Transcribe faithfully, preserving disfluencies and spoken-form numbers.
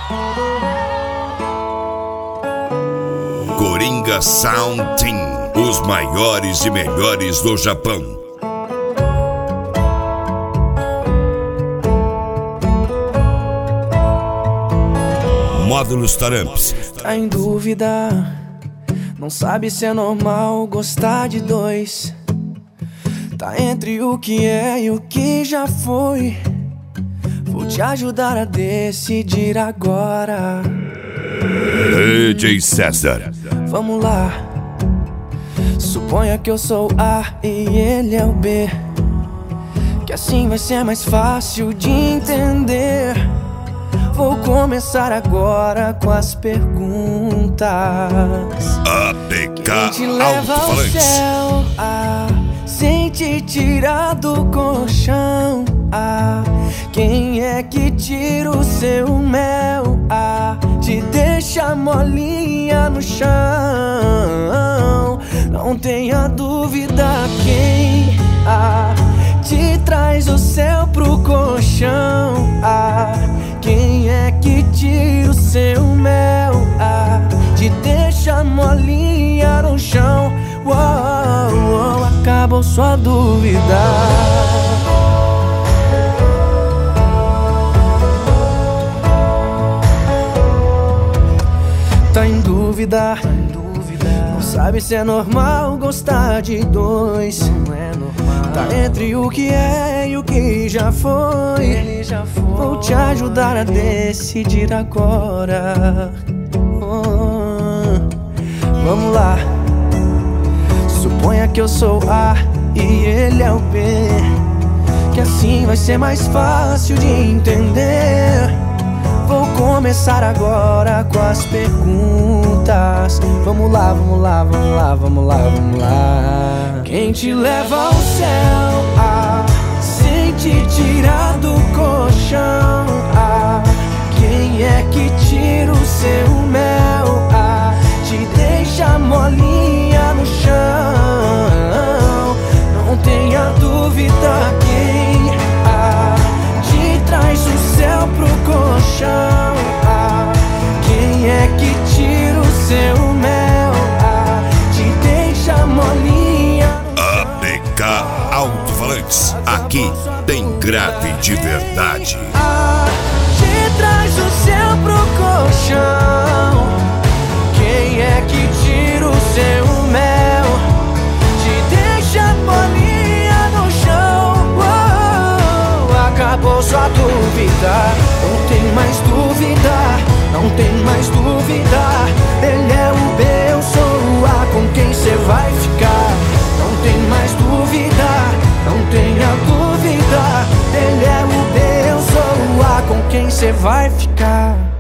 Coringa Sound Team, os maiores e melhores do Japão. Módulos Taramps. Tá em dúvida, não sabe se é normal gostar de dois. Tá entre o que é e o que já foi. Vou te ajudar a decidir agora. D J César. Vamos lá. Suponha que eu sou o A e ele é o B, que assim vai ser mais fácil de entender. Vou começar agora com as perguntas. A P K Quem te leva ao céu, ah, sem te tirar do colchão, ah, quem é que tira o seu mel, ah, te deixa molinha no chão? Não tenha dúvida quem, ah, te traz o céu pro colchão, ah, quem é que tira o seu mel, ah, te deixa molinha no chão? Uou, uou, acabou sua dúvida. Tá em dúvida, não sabe se é normal gostar de dois. Não é normal. Tá entre o que é e o que já foi. Ele já foi. Vou te ajudar a decidir agora. Oh, vamos lá. Suponha que eu sou A e ele é o B, que assim vai ser mais fácil de entender. Vou começar agora com as perguntas. Vamos lá, vamos lá, vamos lá, vamos lá, vamos lá. Quem te leva ao céu, ah, sem te tirar do colchão, ah, quem é que tira o seu mel, ah, te deixa molinha no chão? Não tenha dúvida quem, ah, te traz o céu pro colchão, ah, quem é que tira o seu mel, ah, te deixa molinha no chão? A P K Alto-Falantes, aqui tem grave de verdade. Ah, te traz o céu pro colchão, quem é que tira o seu mel, te deixa molinha no chão? Oh, acabou sua dúvida, não tem mais dúvida, não tem mais dúvida. Ele é o B, eu sou o A, com quem cê vai ficar? Não tem mais dúvida, não tenha dúvida. Ele é o B, eu sou o A, com quem cê vai ficar?